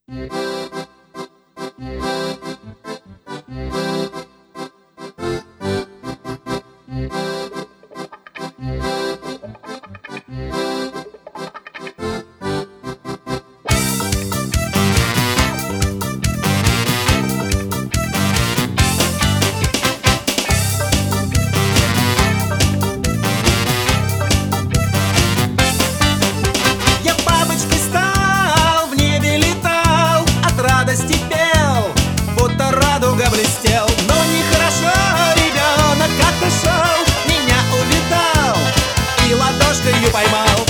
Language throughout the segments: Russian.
Я бабочкой стал, в небе летал, от радости пел, будто радуга блестел. Но нехорошо, ребенок как-то шел, меня увидал и ладошкой поймал.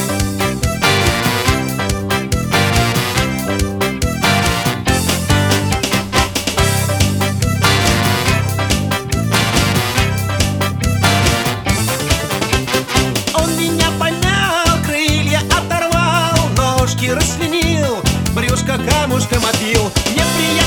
Он меня поймал, крылья оторвал, ножки расчленил, брюшко камушком отбил. Мне приятно